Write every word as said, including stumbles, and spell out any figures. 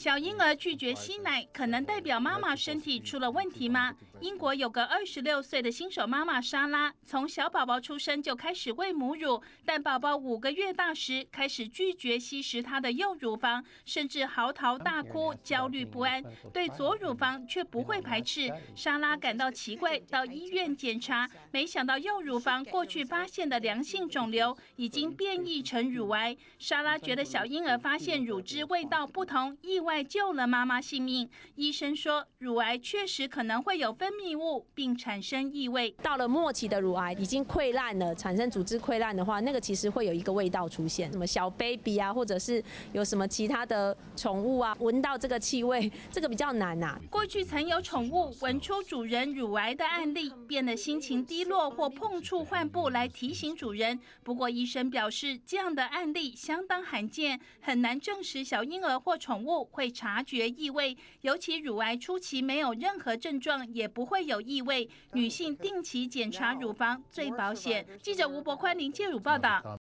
小婴儿拒绝吸奶，可能代表妈妈身体出了问题吗？英国有个二十六岁的新手妈妈莎拉，从小宝宝出生就开始喂母乳，但宝宝五个月大时开始拒绝吸食她的右乳房，甚至嚎啕大哭，焦虑不安。对左乳房却不会排斥。莎拉感到奇怪，到医院检查，没想到右乳房过去发现的良性肿瘤已经变异成乳癌。莎拉觉得小婴儿发现乳汁味道不同，意外救了妈妈性命。医生说，乳癌确实可能会有分泌物，并产生异味。 到了末期的乳癌已经溃烂了，产生组织溃烂的话，那个其实会有一个味道出现，什么小 baby 啊，或者是有什么其他的宠物啊，闻到这个气味，这个比较难啊。 过去曾有宠物闻出主人乳癌的案例，变得心情低落或碰触患部来提醒主人。不过医生表示，这样的案例相当罕见，很难证实小婴儿或宠物会察觉异味。尤其乳癌初期没有任何症状，也不会有异味。女性定期检查乳房最保险。记者吴伯宽临介乳报道。